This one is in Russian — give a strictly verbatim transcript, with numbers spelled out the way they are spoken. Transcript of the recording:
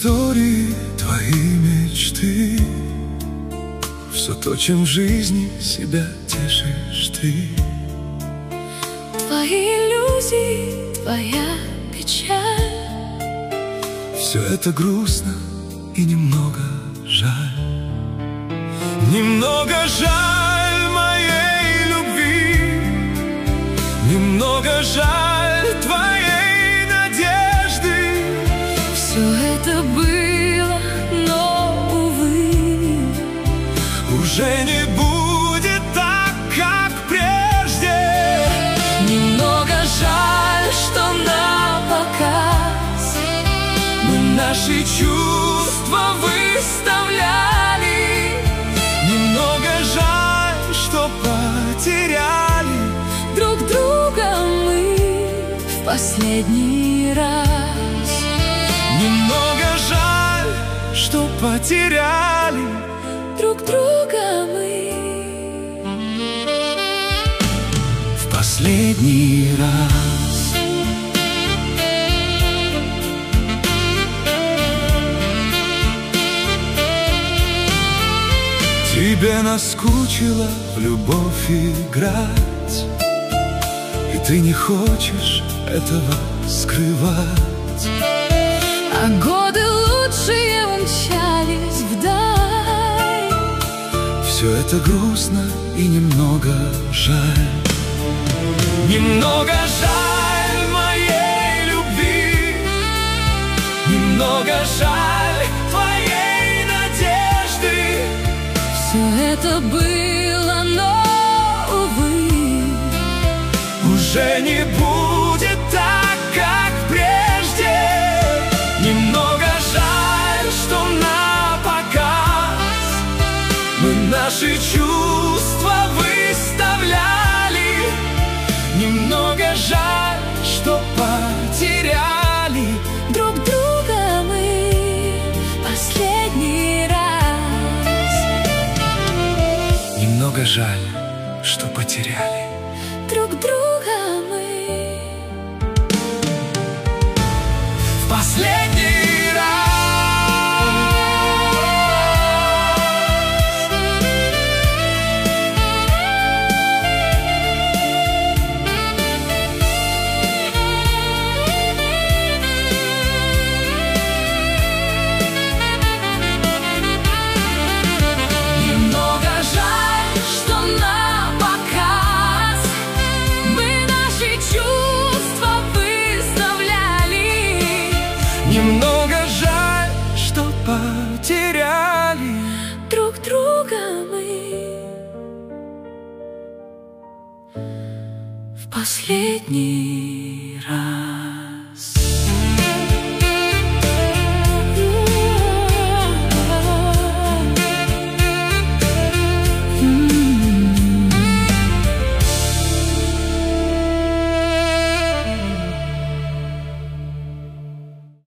истории, твои мечты, все то, чем в жизни себя тешишь ты. Твои иллюзии, твоя печаль, все это грустно и немного жаль. Немного жаль моей любви, немного жаль твоей надежды. все это было, но, увы, уже не будет так, как прежде. немного жаль, что напоказ Мы наши чувства выставляли. Немного жаль, что потеряли друг друга мы в последний раз. Немного жаль, что потеряли Друг друга мы в последний раз. Тебе наскучило в любовь играть, и ты не хочешь этого скрывать. а годы лучшие умчались вдаль. Все это грустно и немного жаль. Немного жаль моей любви, немного жаль твоей надежды. Все это было, но, увы, уже не будет так, как прежде. Немного жаль, что напоказ мы наши чувства выставляли. Немного жаль, что потеряли друг друга мы последний раз. Немного жаль, что потеряли Друг друга мы в последний раз. немного жаль, что напоказ мы наши чувства выставляли. Немного жаль, что потеряли Друг друга мы в последний